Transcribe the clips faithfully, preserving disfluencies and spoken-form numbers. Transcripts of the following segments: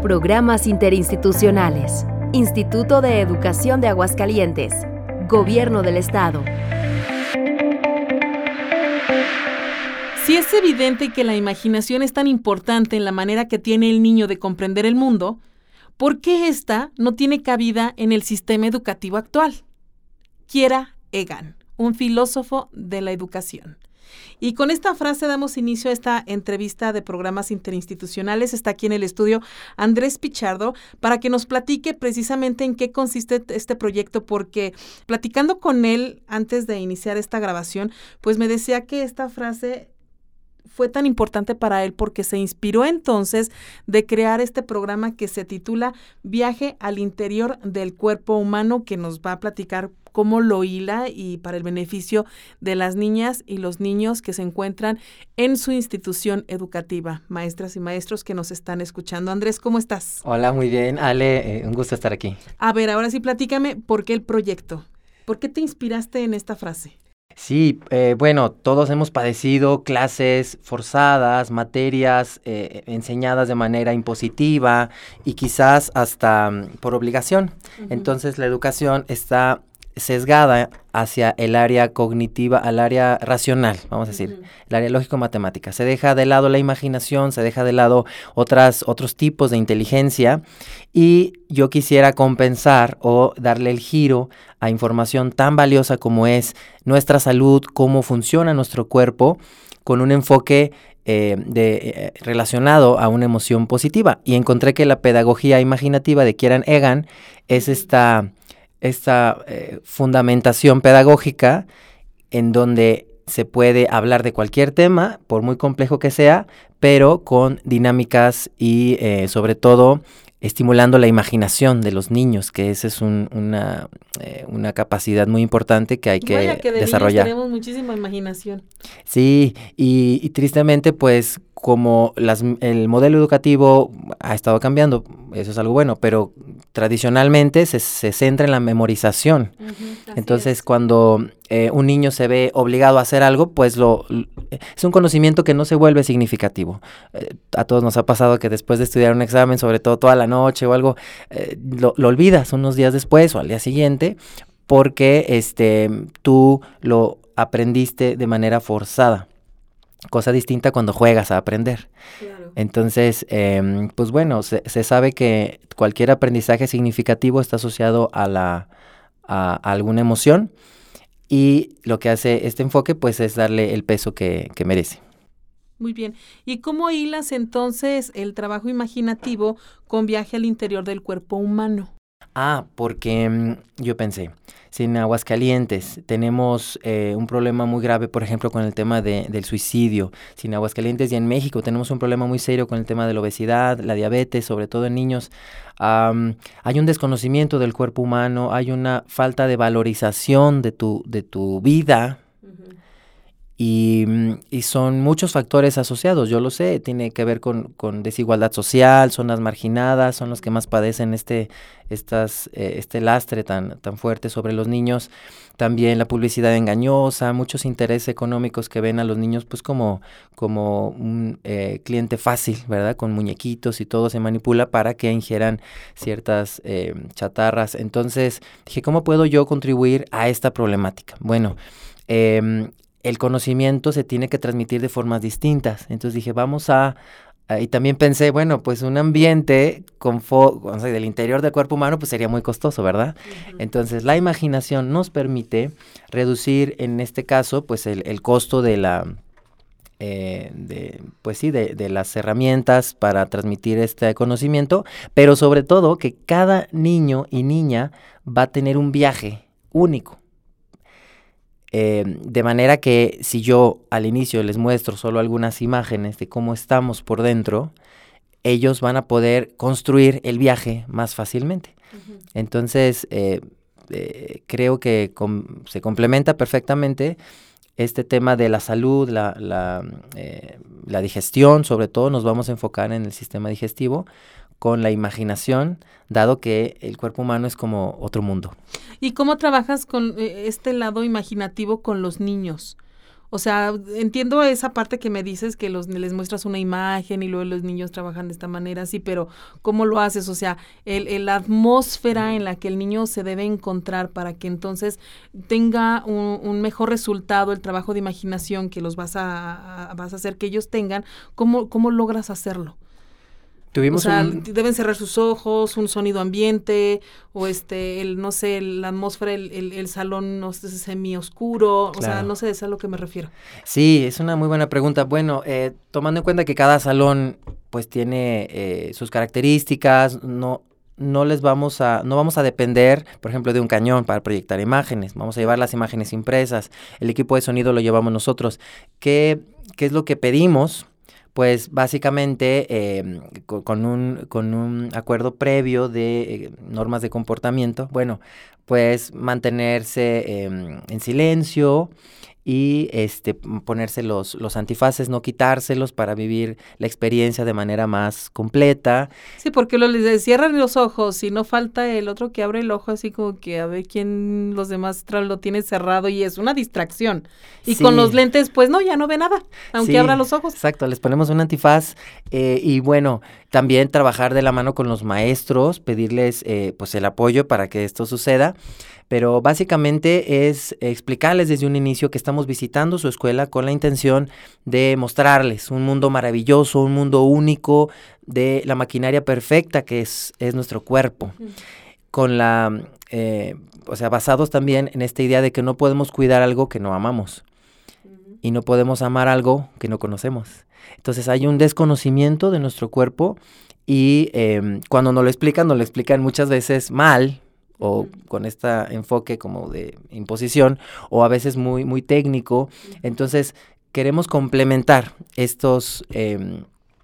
Programas interinstitucionales. Instituto de Educación de Aguascalientes. Gobierno del Estado. Si es evidente que la imaginación es tan importante en la manera que tiene el niño de comprender el mundo, ¿por qué ésta no tiene cabida en el sistema educativo actual? Kiera Egan, un filósofo de la educación. Y con esta frase damos inicio a esta entrevista de programas interinstitucionales. Está aquí en el estudio Andrés Pichardo para que nos platique precisamente en qué consiste este proyecto, porque platicando con él antes de iniciar esta grabación, pues me decía que esta frase fue tan importante para él porque se inspiró entonces de crear este programa que se titula Viaje al interior del cuerpo humano, que nos va a platicar cómo lo hila y para el beneficio de las niñas y los niños que se encuentran en su institución educativa. Maestras y maestros que nos están escuchando. Andrés, ¿cómo estás? Hola, muy bien. Ale, eh, un gusto estar aquí. A ver, ahora sí platícame, ¿por qué el proyecto? ¿Por qué te inspiraste en esta frase? Sí, eh, bueno, todos hemos padecido clases forzadas, materias eh, enseñadas de manera impositiva y quizás hasta um, por obligación. Uh-huh. Entonces la educación está sesgada hacia el área cognitiva, al área racional, vamos a decir, uh-huh. el área lógico-matemática. Se deja de lado la imaginación, se deja de lado otras, otros tipos de inteligencia, y yo quisiera compensar o darle el giro a información tan valiosa como es nuestra salud, cómo funciona nuestro cuerpo, con un enfoque eh, de, eh, relacionado a una emoción positiva. Y encontré que la pedagogía imaginativa de Kiera Egan es esta... esta eh, fundamentación pedagógica en donde se puede hablar de cualquier tema, por muy complejo que sea, pero con dinámicas y eh, sobre todo estimulando la imaginación de los niños, que esa es un, una, eh, una capacidad muy importante que hay que, Vaya que de desarrollar. Niños tenemos muchísima imaginación. Sí, y, y tristemente, pues, como las, el modelo educativo ha estado cambiando, eso es algo bueno, pero tradicionalmente se, se centra en la memorización. Uh-huh, Entonces, es. cuando eh, un niño se ve obligado a hacer algo, pues lo, es un conocimiento que no se vuelve significativo. Eh, a todos nos ha pasado que después de estudiar un examen, sobre todo toda la noche o algo, eh, lo, lo olvidas unos días después o al día siguiente, porque este, tú lo aprendiste de manera forzada. Cosa distinta cuando juegas a aprender. Claro. Entonces, eh, pues bueno, se, se sabe que cualquier aprendizaje significativo está asociado a, la, a, a alguna emoción, y lo que hace este enfoque pues es darle el peso que, que merece. Muy bien. ¿Y cómo hilas entonces el trabajo imaginativo con Viaje al interior del cuerpo humano? Ah, porque mmm, yo pensé, si en Aguascalientes tenemos eh, un problema muy grave, por ejemplo, con el tema de, del suicidio, si en Aguascalientes y en México tenemos un problema muy serio con el tema de la obesidad, la diabetes, sobre todo en niños, um, hay un desconocimiento del cuerpo humano, hay una falta de valorización de tu, de tu vida. Y, y son muchos factores asociados, yo lo sé, tiene que ver con, con desigualdad social, zonas marginadas, son los que más padecen este, estas, eh, este lastre tan, tan fuerte sobre los niños. También la publicidad engañosa, muchos intereses económicos que ven a los niños pues como, como un eh, cliente fácil, ¿verdad? Con muñequitos y todo se manipula para que ingieran ciertas eh, chatarras. Entonces dije, ¿cómo puedo yo contribuir a esta problemática? Bueno, eh, el conocimiento se tiene que transmitir de formas distintas. Entonces dije, vamos a... Uh, y también pensé, bueno, pues un ambiente con fo- o sea, del interior del cuerpo humano pues sería muy costoso, ¿verdad? Uh-huh. Entonces la imaginación nos permite reducir, en este caso, pues el, el costo de la... Eh, de, pues sí, de, de las herramientas para transmitir este conocimiento, pero sobre todo que cada niño y niña va a tener un viaje único. Eh, de manera que si yo al inicio les muestro solo algunas imágenes de cómo estamos por dentro, ellos van a poder construir el viaje más fácilmente. Uh-huh. Entonces, eh, eh, creo que com- se complementa perfectamente este tema de la salud, la, la, eh, la digestión, sobre todo nos vamos a enfocar en el sistema digestivo, con la imaginación, dado que el cuerpo humano es como otro mundo. ¿Y cómo trabajas con eh, este lado imaginativo con los niños? O sea, entiendo esa parte que me dices, que los les muestras una imagen y luego los niños trabajan de esta manera, sí, pero ¿cómo lo haces? O sea, el, el la atmósfera en la que el niño se debe encontrar para que entonces tenga un, un mejor resultado, el trabajo de imaginación que los vas a, a vas a hacer que ellos tengan, ¿cómo, cómo logras hacerlo? Tuvimos o sea, un... deben cerrar sus ojos, un sonido ambiente, o este, el, no sé, la atmósfera, el, el, el salón no sé, semioscuro, claro. O sea, no sé, es a lo que me refiero. Sí, es una muy buena pregunta. Bueno, eh, tomando en cuenta que cada salón, pues, tiene eh, sus características, no... no les vamos a, no vamos a depender, por ejemplo, de un cañón para proyectar imágenes, vamos a llevar las imágenes impresas, el equipo de sonido lo llevamos nosotros. ¿Qué, qué es lo que pedimos? Pues básicamente eh, con, con, un, con un acuerdo previo de eh, normas de comportamiento, bueno, pues mantenerse eh, en silencio y este ponerse los, los antifaces, no quitárselos para vivir la experiencia de manera más completa. Sí, porque lo, les cierran los ojos y no falta el otro que abre el ojo así como que a ver quién los demás lo tiene cerrado y es una distracción. Y sí. Con los lentes, pues no, ya no ve nada, aunque sí, abra los ojos. Exacto, les ponemos un antifaz eh, y bueno, también trabajar de la mano con los maestros, pedirles eh, pues el apoyo para que esto suceda. Pero básicamente es explicarles desde un inicio que estamos visitando su escuela con la intención de mostrarles un mundo maravilloso, un mundo único de la maquinaria perfecta que es, es nuestro cuerpo. Uh-huh. Con la, eh, o sea, basados también en esta idea de que no podemos cuidar algo que no amamos. Uh-huh. Y no podemos amar algo que no conocemos. Entonces hay un desconocimiento de nuestro cuerpo y eh, cuando nos lo explican, nos lo explican muchas veces mal, o con este enfoque como de imposición, o a veces muy, muy técnico. Entonces, queremos complementar estos, eh,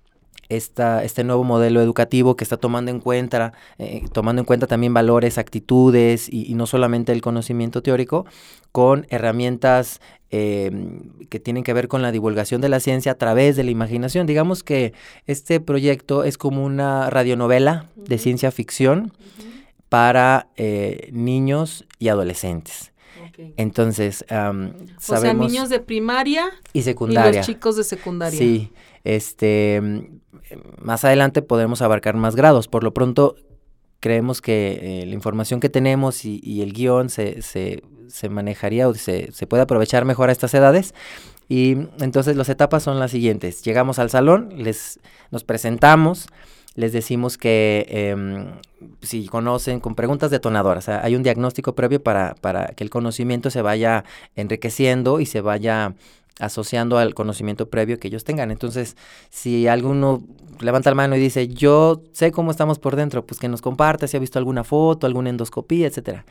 esta, este nuevo modelo educativo que está tomando en cuenta, eh, tomando en cuenta también valores, actitudes, y, y no solamente el conocimiento teórico, con herramientas eh, que tienen que ver con la divulgación de la ciencia a través de la imaginación. Digamos que este proyecto es como una radionovela uh-huh. de ciencia ficción, uh-huh. para eh, niños y adolescentes. Okay. Entonces, um, sabemos... O sea, niños de primaria y secundaria. Y los chicos de secundaria. Sí, este, más adelante podremos abarcar más grados. Por lo pronto, creemos que eh, la información que tenemos y, y el guión se, se, se manejaría o se, se puede aprovechar mejor a estas edades. Y entonces las etapas son las siguientes. Llegamos al salón, les, nos presentamos, les decimos que eh, si conocen, con preguntas detonadoras, o sea, hay un diagnóstico previo para, para que el conocimiento se vaya enriqueciendo y se vaya asociando al conocimiento previo que ellos tengan. Entonces, si alguno levanta la mano y dice, yo sé cómo estamos por dentro, pues que nos comparte si ha visto alguna foto, alguna endoscopía, etcétera.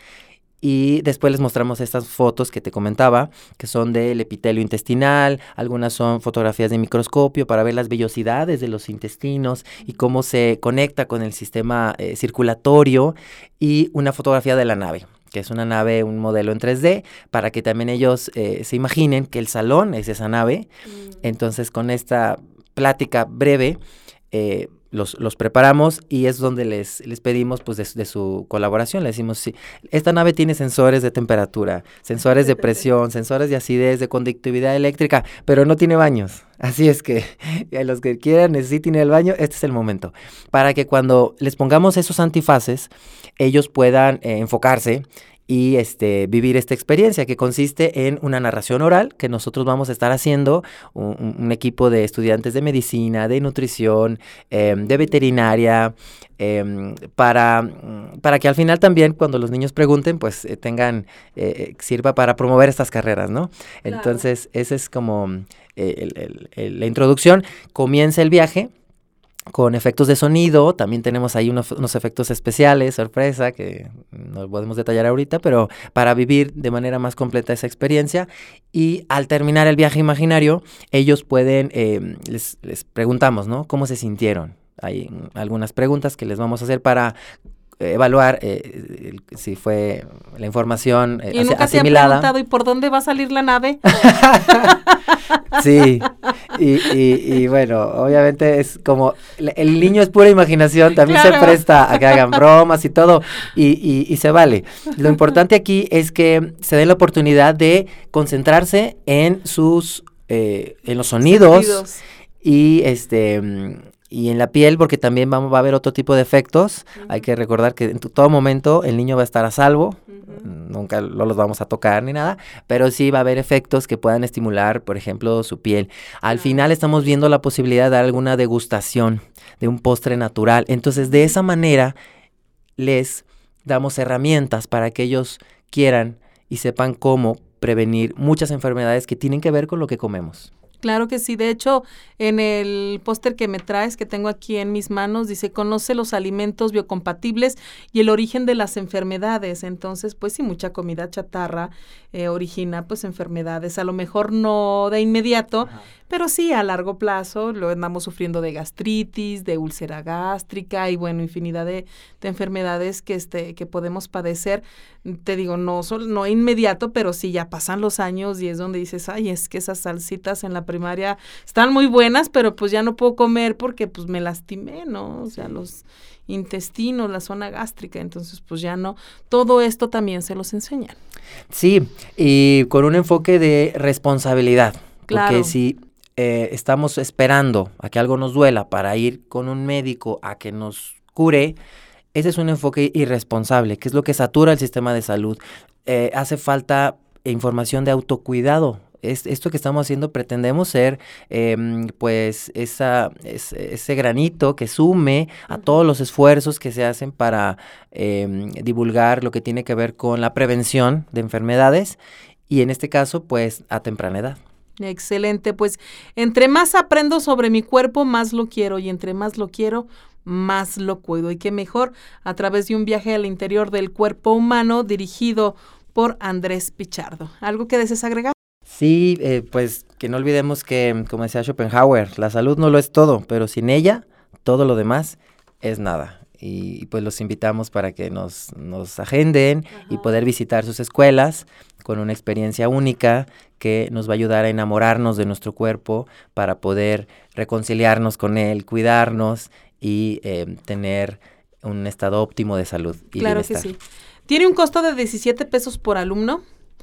Y después les mostramos estas fotos que te comentaba, que son del epitelio intestinal, algunas son fotografías de microscopio para ver las vellosidades de los intestinos y cómo se conecta con el sistema eh, circulatorio, y una fotografía de la nave, que es una nave, un modelo en tres D, para que también ellos eh, se imaginen que el salón es esa nave. Mm. Entonces, con esta plática breve, eh, Los, los preparamos y es donde les, les pedimos pues de, de su colaboración. Le decimos, sí, esta nave tiene sensores de temperatura, sensores de presión, sensores de acidez, de conductividad eléctrica, pero no tiene baños. Así es que a los que quieran, necesiten ir al baño, este es el momento. Para que cuando les pongamos esos antifaces, ellos puedan eh, enfocarse y este, vivir esta experiencia que consiste en una narración oral que nosotros vamos a estar haciendo, un, un equipo de estudiantes de medicina, de nutrición, eh, de veterinaria, eh, para, para que al final también cuando los niños pregunten, pues eh, tengan, eh, sirva para promover estas carreras, ¿no? Claro. Entonces, esa es como eh, el, el, el, la introducción. Comienza el viaje con efectos de sonido, también tenemos ahí unos, unos efectos especiales, sorpresa, que no podemos detallar ahorita, pero para vivir de manera más completa esa experiencia. Y al terminar el viaje imaginario, ellos pueden, eh, les, les preguntamos, ¿no? ¿Cómo se sintieron? Hay algunas preguntas que les vamos a hacer para evaluar eh, si fue la información eh, ¿Y nunca te han asimilada. preguntado, ¿y por dónde va a salir la nave? Sí, y, y, y bueno, obviamente es como, el niño es pura imaginación, también Claro. se presta a que hagan bromas y todo, y, y, y se vale. Lo importante aquí es que se den la oportunidad de concentrarse en sus, eh, en los sonidos, Sentidos. y este y en la piel, porque también vamos, va a haber otro tipo de efectos. Uh-huh. Hay que recordar que en tu, todo momento el niño va a estar a salvo, uh-huh. nunca no los vamos a tocar ni nada, pero sí va a haber efectos que puedan estimular, por ejemplo, su piel. Al uh-huh. final estamos viendo la posibilidad de dar alguna degustación de un postre natural. Entonces, de esa manera les damos herramientas para que ellos quieran y sepan cómo prevenir muchas enfermedades que tienen que ver con lo que comemos. Claro que sí. De hecho, en el póster que me traes, que tengo aquí en mis manos, dice, conoce los alimentos biocompatibles y el origen de las enfermedades. Entonces, pues sí, mucha comida chatarra eh, origina pues enfermedades. A lo mejor no de inmediato, ajá. pero sí a largo plazo lo andamos sufriendo de gastritis, de úlcera gástrica y bueno, infinidad de, de enfermedades que, este, que podemos padecer. Te digo, no, no inmediato, pero sí ya pasan los años y es donde dices, ay, es que esas salsitas en la primaria están muy buenas, pero pues ya no puedo comer porque pues me lastimé, ¿no? O sea, los intestinos, la zona gástrica, entonces pues ya no. Todo esto también se los enseñan. Sí, y con un enfoque de responsabilidad. Claro. Porque si eh, estamos esperando a que algo nos duela para ir con un médico a que nos cure, ese es un enfoque irresponsable, que es lo que satura el sistema de salud. Eh, hace falta información de autocuidado. Es, esto que estamos haciendo pretendemos ser eh, pues esa, es, ese granito que sume a todos los esfuerzos que se hacen para eh, divulgar lo que tiene que ver con la prevención de enfermedades y en este caso pues a temprana edad. Excelente, pues entre más aprendo sobre mi cuerpo, más lo quiero y entre más lo quiero, más lo cuido y qué mejor a través de un viaje al interior del cuerpo humano dirigido por Andrés Pichardo. ¿Algo que desees agregar? Sí, eh, pues que no olvidemos que, como decía Schopenhauer, la salud no lo es todo, pero sin ella, todo lo demás es nada. Y pues los invitamos para que nos, nos agenden Ajá. y poder visitar sus escuelas con una experiencia única que nos va a ayudar a enamorarnos de nuestro cuerpo para poder reconciliarnos con él, cuidarnos y eh, tener un estado óptimo de salud y claro bienestar. Que sí. Tiene un costo de diecisiete pesos por alumno.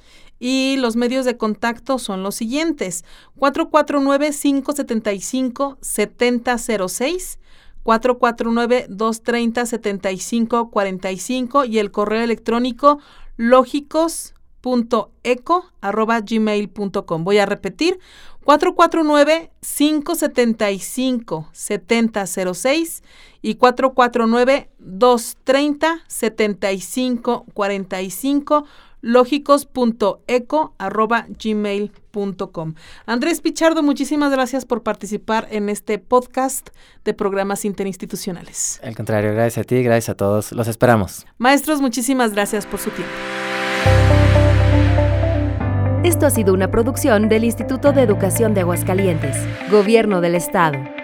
Y los medios de contacto son los siguientes, cuatro cuatro nueve, cinco siete cinco, siete cero cero seis, cuatro cuatro nueve, dos tres cero, siete cinco cuatro cinco y el correo electrónico lógicos punto eco arroba gmail punto com. Voy a repetir, cuatro cuatro nueve, cinco siete cinco, siete cero cero seis y cuatro cuatro nueve, dos tres cero, siete cinco cuatro cinco lógicos punto eco arroba gmail punto com. Andrés Pichardo, muchísimas gracias por participar en este podcast de programas interinstitucionales. Al contrario, gracias a ti, gracias a todos. Los esperamos. Maestros, muchísimas gracias por su tiempo. Esto ha sido una producción del Instituto de Educación de Aguascalientes, Gobierno del Estado.